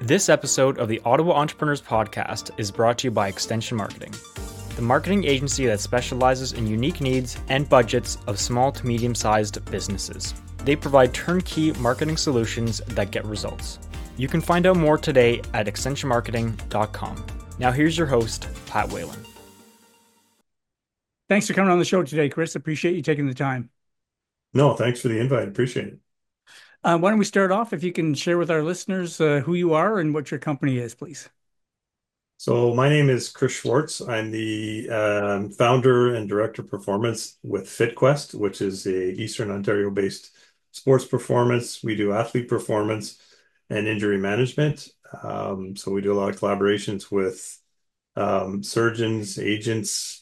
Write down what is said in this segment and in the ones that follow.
This episode of the Ottawa Entrepreneurs Podcast is brought to you by Extension Marketing, the marketing agency that specializes in unique needs and budgets of small to medium-sized businesses. They provide turnkey marketing solutions that get results. You can find out more today at extensionmarketing.com. Now here's your host, Pat Whalen. Thanks for coming on the show today, Chris. Appreciate you taking the time. No, thanks for the invite. Appreciate it. Why don't we start off if you can share with our listeners who you are and what your company is, please. So my name is Chris Schwartz. I'm the founder and director of performance with FitQuest, which is a Eastern Ontario-based sports performance. We do athlete performance and injury management. So we do a lot of collaborations with surgeons, agents,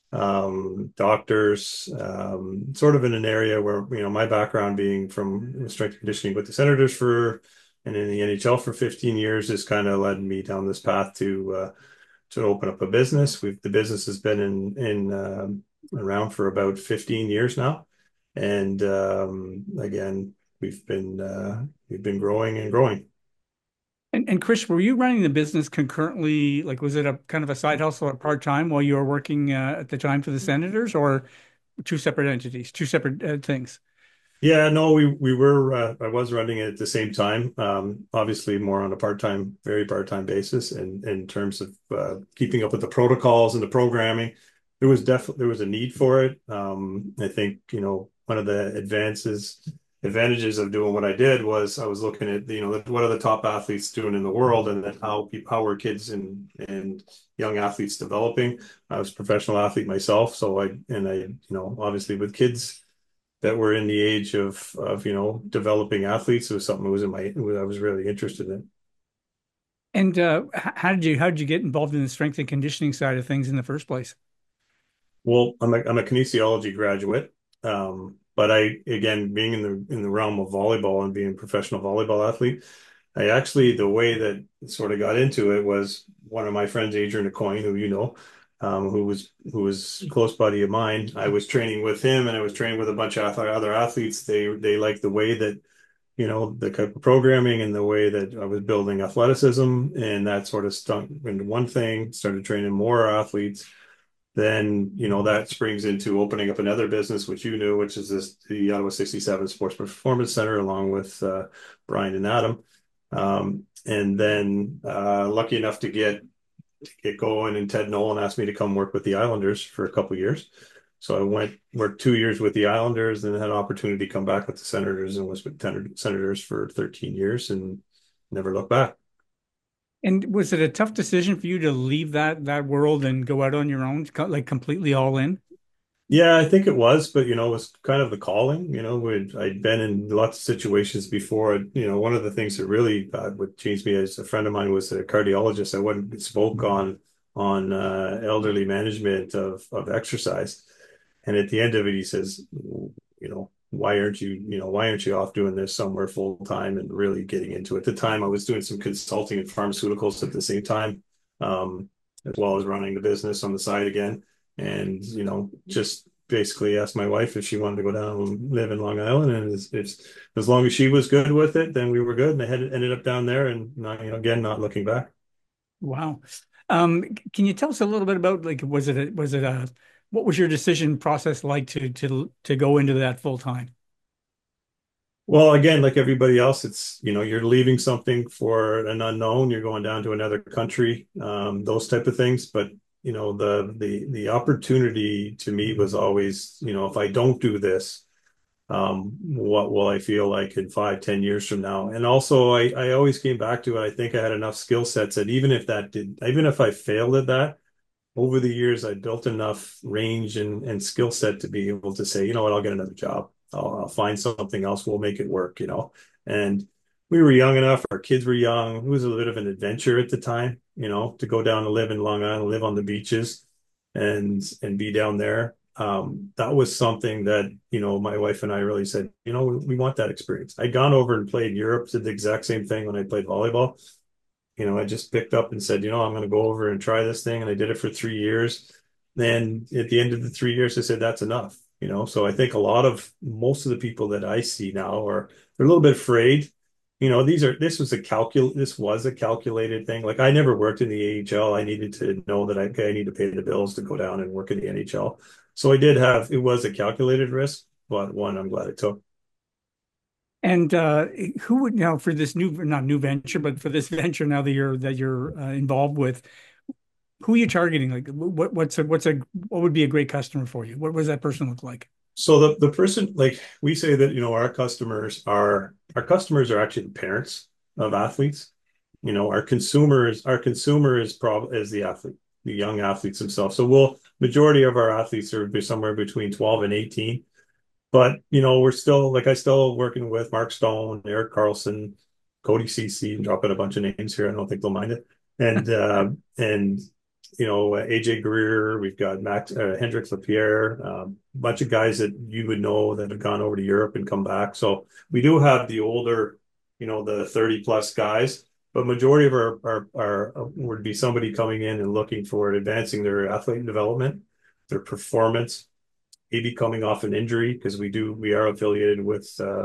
doctors, sort of in an area where, my background being from strength and conditioning with the Senators and in the NHL for 15 years has kind of led me down this path to open up a business. The business has been in around for about 15 years now. And again, we've been growing and growing. And Chris, were you running the business concurrently? Like, was it a kind of a side hustle or part-time while you were working at the time for the Senators, or two separate entities, two separate things? Yeah, no, we were, I was running it at the same time, obviously more on a very part-time basis. And in terms of keeping up with the protocols and the programming, there was a need for it. I think, one of the advantages of doing what I did was I was looking at, what are the top athletes doing in the world, and then how were kids and young athletes developing. I was a professional athlete myself. So obviously with kids that were in the age of developing athletes, it was something I was really interested in. And how did you get involved in the strength and conditioning side of things in the first place? Well, I'm a kinesiology graduate. But again, being in the realm of volleyball and being a professional volleyball athlete, the way that sort of got into it was one of my friends, Adrian Aucoin, who who was a close buddy of mine. I was training with him, and I was training with a bunch of other athletes. They liked the way that, the type of programming and the way that I was building athleticism, and that sort of stunk into one thing, started training more athletes. Then, that springs into opening up another business, which is the Ottawa 67 Sports Performance Center, along with Brian and Adam. And then lucky enough to get going, and Ted Nolan asked me to come work with the Islanders for a couple of years. So I worked 2 years with the Islanders, and had an opportunity to come back with the Senators, and was with Senators for 13 years and never looked back. And was it a tough decision for you to leave that world and go out on your own, like completely all in? Yeah, I think it was, but it was kind of the calling. I'd been in lots of situations before. One of the things that really would change me as a friend of mine was a cardiologist. I went and spoke on elderly management of exercise, and at the end of it, he says, why aren't you off doing this somewhere full time and really getting into it? At the time, I was doing some consulting in pharmaceuticals at the same time, as well as running the business on the side again. And, just basically asked my wife if she wanted to go down and live in Long Island. And it's as long as she was good with it, then we were good. And I ended up down there, and not, again, not looking back. Wow. Can you tell us a little bit about, like, what was your decision process like to go into that full time? Well, again, like everybody else, it's, you're leaving something for an unknown. You're going down to another country, those type of things. But, the opportunity to me was always, if I don't do this, what will I feel like in 5, 10 years from now? And also, I always came back to it. I think I had enough skill sets that even if I failed at that, over the years, I built enough range and skill set to be able to say, you know what, I'll get another job. I'll find something else. We'll make it work. And we were young enough. Our kids were young. It was a bit of an adventure at the time, to go down and live in Long Island, live on the beaches and be down there. That was something that, my wife and I really said, we want that experience. I'd gone over and played Europe, did the exact same thing when I played volleyball. I just picked up and said, I'm going to go over and try this thing. And I did it for 3 years. Then at the end of the 3 years, I said, that's enough. So I think most of the people that I see now they're a little bit afraid this was a calculated thing. Like I never worked in the AHL. I needed to know that I need to pay the bills to go down and work in the NHL. So it was a calculated risk, but one I'm glad I took. And who would now for this not new venture, but for this venture now that you're involved with, who are you targeting? Like what would be a great customer for you? What does that person look like? So the person, like we say that, our customers are actually the parents of athletes. Our consumer is the athlete, the young athletes themselves. So majority of our athletes are somewhere between 12 and 18. But we're still, like, I still working with Mark Stone, Eric Carlson, Cody Ceci, and dropping a bunch of names here. I don't think they'll mind it. And AJ Greer, we've got Max Hendrix Lapierre, a bunch of guys that you would know that have gone over to Europe and come back. So we do have the older, the 30 plus guys, but majority of our would be somebody coming in and looking for advancing their athlete development, their performance, maybe coming off an injury, because we are affiliated with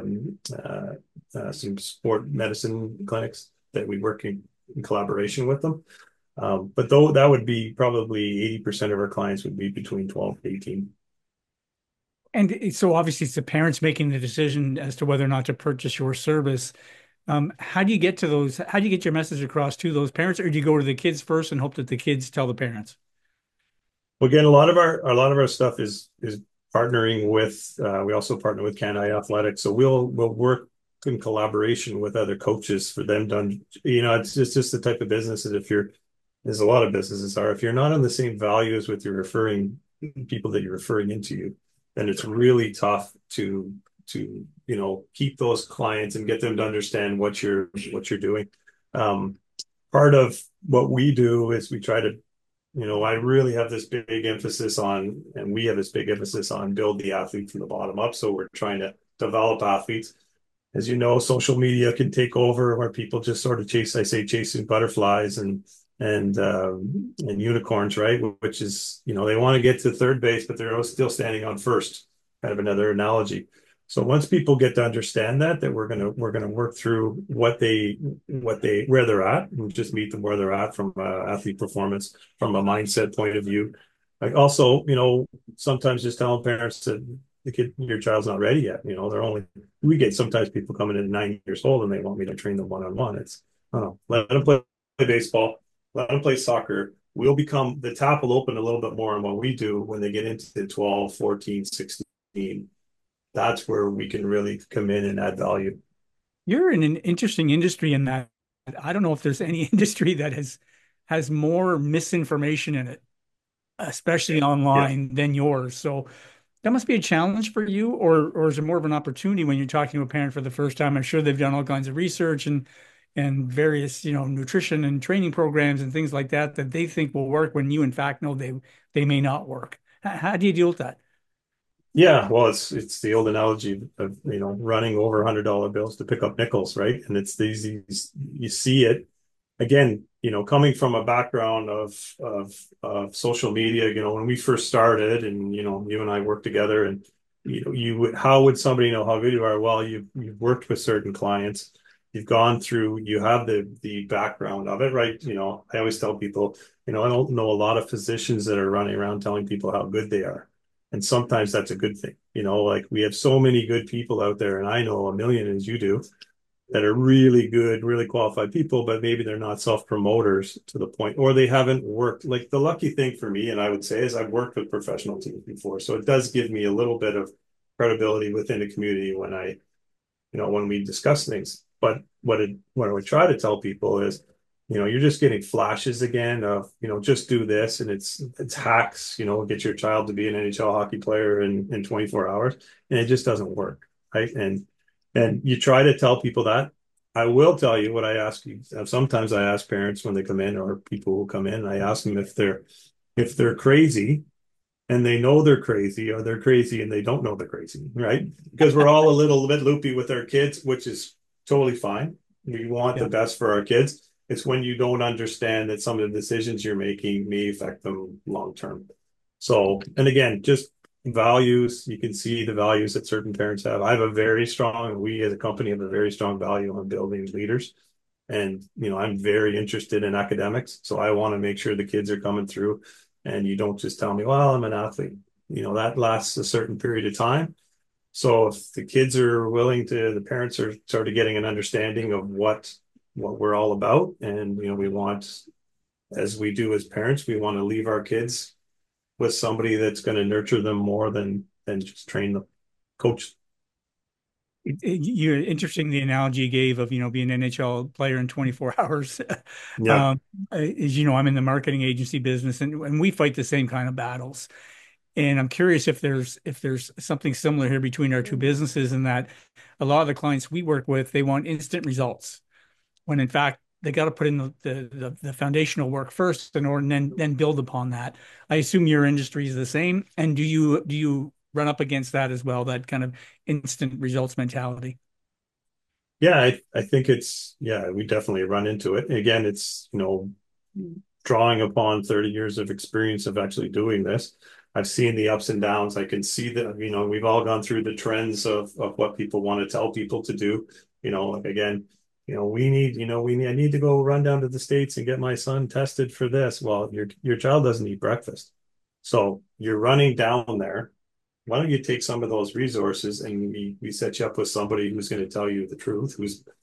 some sport medicine clinics that we work in collaboration with them. But though that would be probably 80% of our clients would be between 12 and 18. And so obviously it's the parents making the decision as to whether or not to purchase your service. How do you get to those? How do you get your message across to those parents, or do you go to the kids first and hope that the kids tell the parents? Well, again, a lot of our stuff is partnering with. We also partner with Canada Athletics, so we'll work in collaboration with other coaches for them done. It's just the type of business that there's a lot of businesses are. If you're not on the same values with your referring people that you're referring into you, then it's really tough to keep those clients and get them to understand what you're doing. Part of what we do is we try to, I really have this big emphasis on, and we have this big emphasis on build the athlete from the bottom up. So we're trying to develop athletes. As you know, social media can take over where people just sort of chasing butterflies and unicorns, right? Which is, they want to get to third base, but they're still standing on first. Kind of another analogy. So once people get to understand that we're gonna work through where they're at, and just meet them where they're at from athlete performance, from a mindset point of view. Like also, sometimes just telling parents that your child's not ready yet. We get sometimes people coming in at 9 years old and they want me to train them one-on-one. It's, I don't know, let them play baseball, let them play soccer. The tap will open a little bit more on what we do when they get into 12, 14, 16. That's where we can really come in and add value. You're in an interesting industry in that I don't know if there's any industry that has more misinformation in it, especially Yeah. online, than yours. So that must be a challenge for you, or is it more of an opportunity when you're talking to a parent for the first time? I'm sure they've done all kinds of research and various, nutrition and training programs and things like that that they think will work when you in fact know they may not work. How do you deal with that? Yeah, well, it's the old analogy of running over $100 bills to pick up nickels, right? And it's these you see it again. Coming from a background of social media. When we first started, and you and I worked together, and how would somebody know how good you are? Well, you've worked with certain clients, you've gone through, you have the background of it, right? I always tell people, I don't know a lot of physicians that are running around telling people how good they are. And sometimes that's a good thing. Like we have so many good people out there, and I know a million as you do that are really good, really qualified people, but maybe they're not self-promoters to the point, or they haven't worked. Like the lucky thing for me, and I would say, is I've worked with professional teams before. So it does give me a little bit of credibility within the community when we discuss things. But what I would try to tell people is, you're just getting flashes again of, just do this, and it's hacks, get your child to be an NHL hockey player in 24 hours, and it just doesn't work, right? And you try to tell people that. I will tell you what I ask you. Sometimes I ask parents when they come in, or people who come in, I ask them if they're crazy and they know they're crazy, or they're crazy and they don't know they're crazy, right? Because we're all a little bit loopy with our kids, which is totally fine. We want the Yeah. best for our kids. It's when you don't understand that some of the decisions you're making may affect them long term. So, and again, just values, you can see the values that certain parents have. I have a very strong, we as a company have a very strong value on building leaders. And, I'm very interested in academics. So I want to make sure the kids are coming through, and you don't just tell me, well, I'm an athlete. That lasts a certain period of time. So if the kids are willing to, the parents are sort of getting an understanding of what we're all about. And, we want, as we do as parents, we want to leave our kids with somebody that's going to nurture them more than just train them, coach. You're interesting the analogy you gave of, being an NHL player in 24 hours. Yeah. As you know, I'm in the marketing agency business, and we fight the same kind of battles. And I'm curious if there's something similar here between our two businesses, in that a lot of the clients we work with, they want instant results, when in fact they got to put in the foundational work first in order, and then build upon that. I assume your industry is the same. And do you run up against that as well, that kind of instant results mentality? Yeah, I think yeah, we definitely run into it. Again, it's, drawing upon 30 years of experience of actually doing this. I've seen the ups and downs. I can see that, we've all gone through the trends of what people want to tell people to do. Like again, I need to go run down to the States and get my son tested for this. Well, your child doesn't eat breakfast. So you're running down there. Why don't you take some of those resources, and we set you up with somebody who's going to tell you the truth,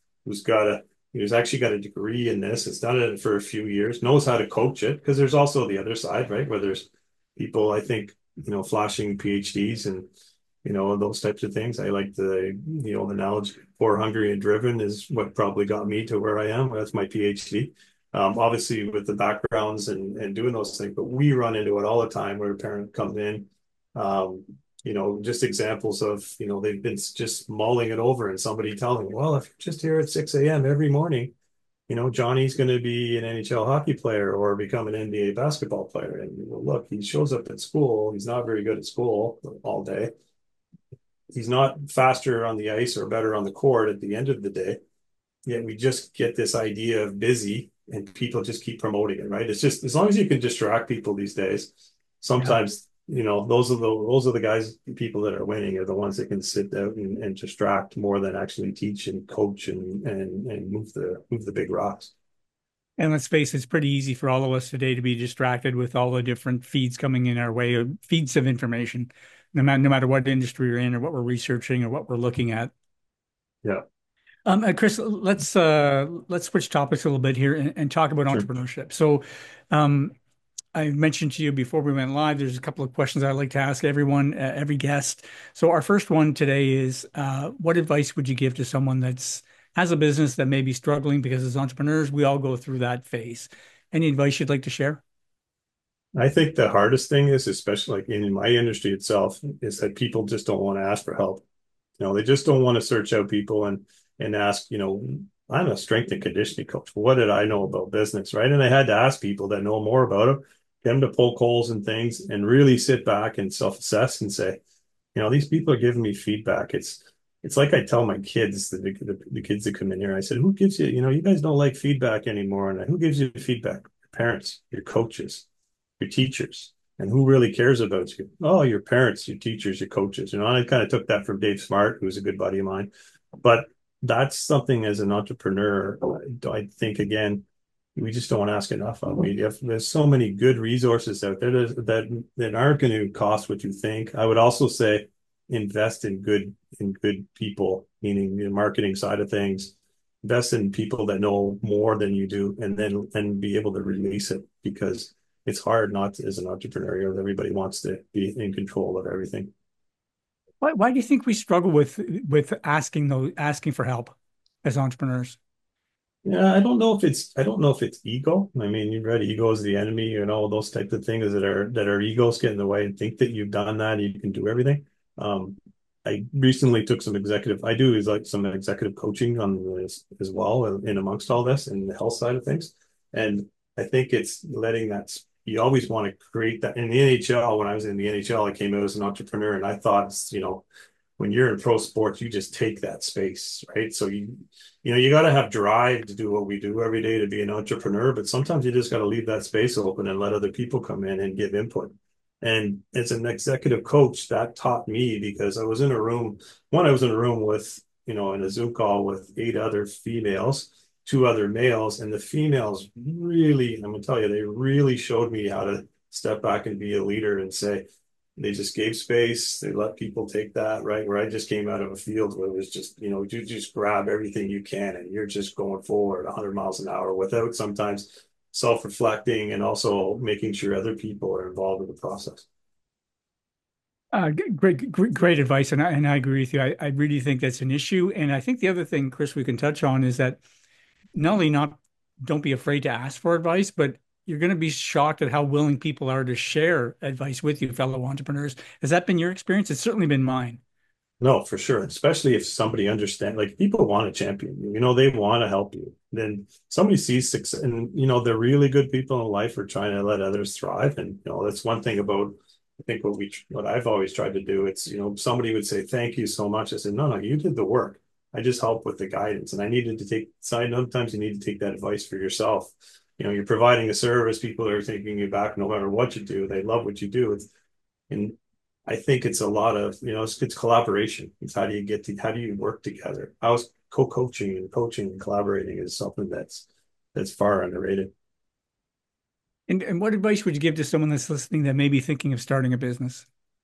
who's actually got a degree in this, has done it for a few years, knows how to coach it, because there's also the other side, right? Where there's people, I think, flashing PhDs and, those types of things. I like the old analogy, poor, hungry, and driven is what probably got me to where I am. That's my PhD. Obviously with the backgrounds and doing those things, but we run into it all the time where a parent comes in, just examples of, they've been just mulling it over, and somebody telling them, well, if you're just here at 6 a.m. every morning, Johnny's going to be an NHL hockey player or become an NBA basketball player. And look, he shows up at school. He's not very good at school all day. He's not faster on the ice or better on the court at the end of the day. Yet we just get this idea of busy, and people just keep promoting it, right? It's just, as long as you can distract people these days, sometimes, those are the guys, people that are winning are the ones that can sit out and distract more than actually teach and coach and move the big rocks. And let's face it, it's pretty easy for all of us today to be distracted with all the different feeds coming in our way, or feeds of information, no matter what industry we're in, or what we're researching, or what we're looking at. Yeah. Chris, let's switch topics a little bit here, and talk about Sure. entrepreneurship. So, I mentioned to you before we went live, there's a couple of questions I'd like to ask everyone, every guest. So our first one today is, what advice would you give to someone that's has a business that may be struggling? Because as entrepreneurs, we all go through that phase. Any advice you'd like to share? I think the hardest thing is, especially like in my industry itself, is that people just don't want to ask for help. They just don't want to search out people and ask, I'm a strength and conditioning coach. What did I know about business, right? And I had to ask people that know more about it, get them to poke holes and things, and really sit back and self-assess and say, these people are giving me feedback. It's like I tell my kids, the kids that come in here, I said, who gives you, you guys don't like feedback anymore. And who gives you feedback? Your parents, your coaches, your teachers. And who really cares about you? Oh, your parents, your teachers, your coaches. I kind of took that from Dave Smart, who's a good buddy of mine. But that's something as an entrepreneur, I think, again, we just don't ask enough of. There's so many good resources out there that aren't going to cost what you think. I would also say invest in good people, meaning the marketing side of things. Invest in people that know more than you do, and then be able to release it, because it's hard not to, as an entrepreneur. Everybody wants to be in control of everything. Why do you think we struggle with asking for help as entrepreneurs? Yeah, I don't know if it's ego. I mean, you read ego is the enemy, those types of things that are egos get in the way and think that you've done that, you can do everything. I recently took some some executive coaching on this as well, in amongst all this, and the health side of things. And I think it's letting that, you always want to create that. In the NHL, when I was in the NHL, I came out as an entrepreneur, and I thought, when you're in pro sports, you just take that space, right? So you got to have drive to do what we do every day to be an entrepreneur, but sometimes you just got to leave that space open and let other people come in and give input. And as an executive coach, that taught me because I was in a room, I was in a room with, in a Zoom call with 8 other females, 2 other males, and the females really, I'm gonna tell you, they really showed me how to step back and be a leader and say, they just gave space. They let people take that, right? Where I just came out of a field where it was just, you just grab everything you can and you're just going forward 100 miles an hour without sometimes self-reflecting and also making sure other people are involved in the process. Great advice, and I agree with you. I really think that's an issue, and I think the other thing, Chris, we can touch on is that not only not don't be afraid to ask for advice, but you're going to be shocked at how willing people are to share advice with you, fellow entrepreneurs. Has that been your experience? It's certainly been mine. No, for sure. Especially if somebody understands, like people want to champion you, they want to help you. Then somebody sees success and, they're really good people in life are trying to let others thrive. And, that's one thing about, I think what I've always tried to do. It's, somebody would say, thank you so much. I said, no, you did the work. I just helped with the guidance and I needed to take side. Sometimes you need to take that advice for yourself. You're providing a service. People are taking you back no matter what you do. They love what you do. And I think it's a lot of, it's collaboration. It's how do you work together? I was co-coaching and coaching and collaborating is something that's far underrated. And what advice would you give to someone that's listening that may be thinking of starting a business?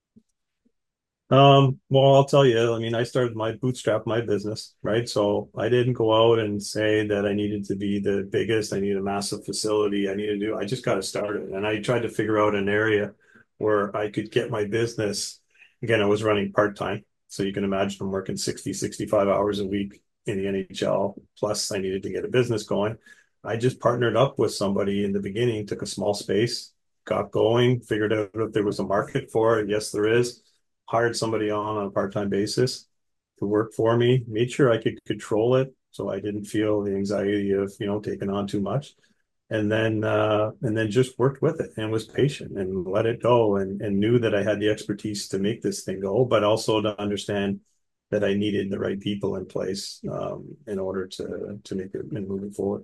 Well, I'll tell you, I mean, I started bootstrap my business, right? So I didn't go out and say that I needed to be the biggest, I need a massive facility, I just got to start it. And I tried to figure out an area where I could get my business. Again, I was running part-time. So you can imagine I'm working 60, 65 hours a week in the NHL. Plus I needed to get a business going. I just partnered up with somebody in the beginning, took a small space, got going, figured out if there was a market for it. Yes, there is. Hired somebody on a part-time basis to work for me, made sure I could control it so I didn't feel the anxiety of, taking on too much. And then just worked with it and was patient and let it go and knew that I had the expertise to make this thing go, but also to understand that I needed the right people in place in order to make it and move it forward.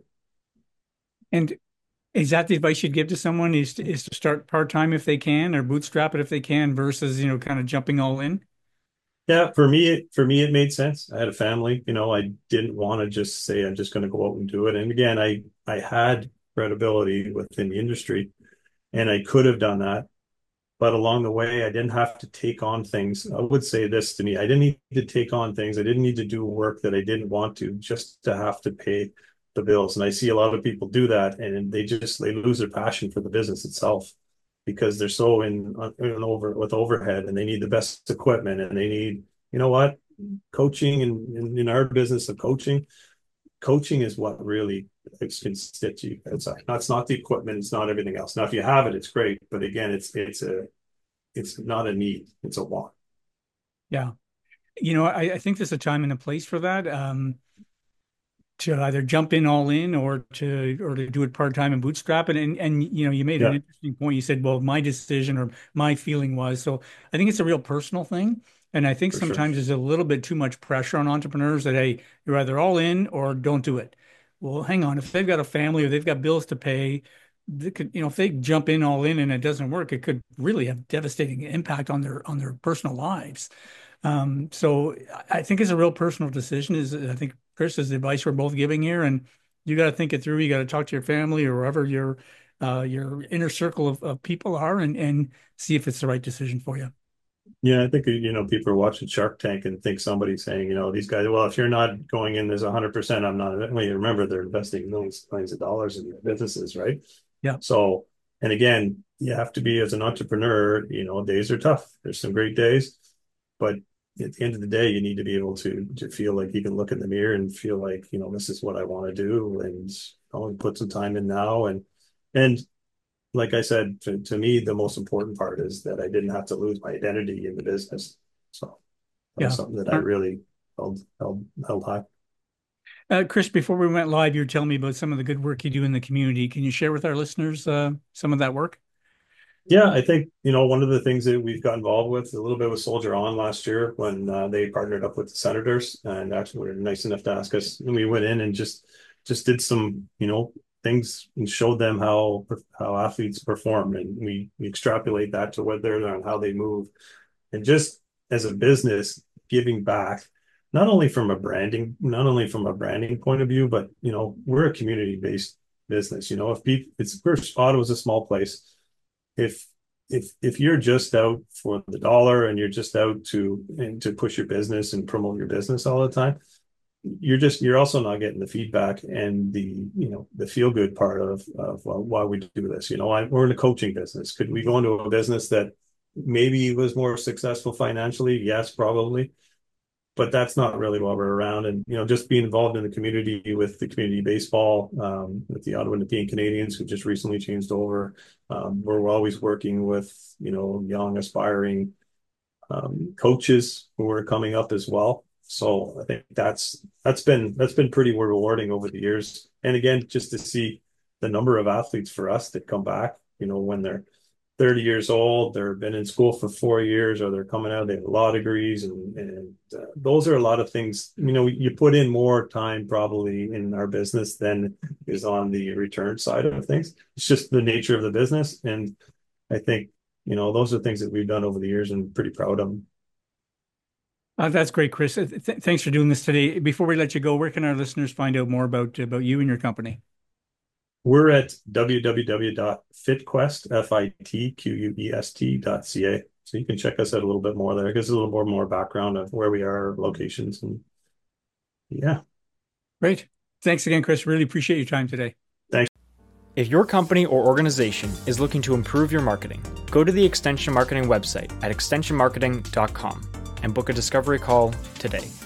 And is that the advice you'd give to someone is to start part-time if they can or bootstrap it if they can versus, kind of jumping all in? Yeah, for me, it made sense. I had a family, I didn't want to just say I'm just going to go out and do it. And again, I had credibility within the industry and I could have done that. But along the way, I didn't have to take on things. I would say this to me. I didn't need to take on things. I didn't need to do work that I didn't want to just to have to pay the bills. And I see a lot of people do that and they lose their passion for the business itself because they're so in over with overhead and they need the best equipment and they need, you know what, coaching and in our business of coaching is what really can stitch you. It's not the equipment, it's not everything else. Now, if you have it, it's great, but again, it's not a need, it's a want. Yeah. I think there's a time and a place for that. To either jump in all in or to do it part-time and bootstrap it. And you made an Yeah, interesting point. You said, well, my decision or my feeling was. So I think it's a real personal thing. And I think for sure. sometimes there's a little bit too much pressure on entrepreneurs that, hey, you're either all in or don't do it. Well, hang on. If they've got a family or they've got bills to pay, they could, if they jump in all in and it doesn't work, it could really have devastating impact on their personal lives. So I think it's a real personal decision. I think Chris is the advice we're both giving here, and you got to think it through. You got to talk to your family or wherever your inner circle of people are, and see if it's the right decision for you. Yeah, I think people are watching Shark Tank and think somebody's saying, these guys, well, if you're not going in, there's 100%. I'm not. Well, you remember they're investing millions of dollars in their businesses, right? Yeah, So, and again, you have to be as an entrepreneur. Days are tough. There's some great days, but at the end of the day, you need to be able to feel like you can look in the mirror and feel like this is what I want to do, and I'll put some time in now. And like I said, to me, the most important part is that I didn't have to lose my identity in the business. So that was yeah. something that I really held high. Chris, before we went live, you were telling me about some of the good work you do in the community. Can you share with our listeners some of that work? Yeah, I think, one of the things that we've got involved with a little bit with Soldier On last year when they partnered up with the Senators and actually were nice enough to ask us. And we went in and just did some, things and showed them how athletes perform, and we extrapolate that to what they're on, how they move, and just as a business giving back, not only from a branding point of view, but we're a community-based business. If people, Ottawa's a small place. If you're just out for the dollar and you're just out to push your business and promote your business all the time, you're also not getting the feedback and the feel good part of well, why we do this. We're in a coaching business. Could we go into a business that maybe was more successful financially? Yes, probably. But that's not really why we're around. And, just being involved in the community with the community baseball, with the Ottawa Nepean Canadians, who just recently changed over. We're always working with, young aspiring coaches who are coming up as well. So I think that's been pretty rewarding over the years. And again, just to see the number of athletes for us that come back, when they're 30 years old, they've been in school for 4 years, or they're coming out, they have law degrees, and those are a lot of things. You put in more time probably in our business than is on the return side of things. It's just the nature of the business, and I think those are things that we've done over the years, and pretty proud of them. That's great, Chris. Thanks for doing this today. Before we let you go, where can our listeners find out more about you and your company? We're at www.fitquest.ca. So you can check us out a little bit more there. It gives a little more background of where we are, locations, and yeah. Great. Thanks again, Chris. Really appreciate your time today. Thanks. If your company or organization is looking to improve your marketing, go to the Extension Marketing website at extensionmarketing.com and book a discovery call today.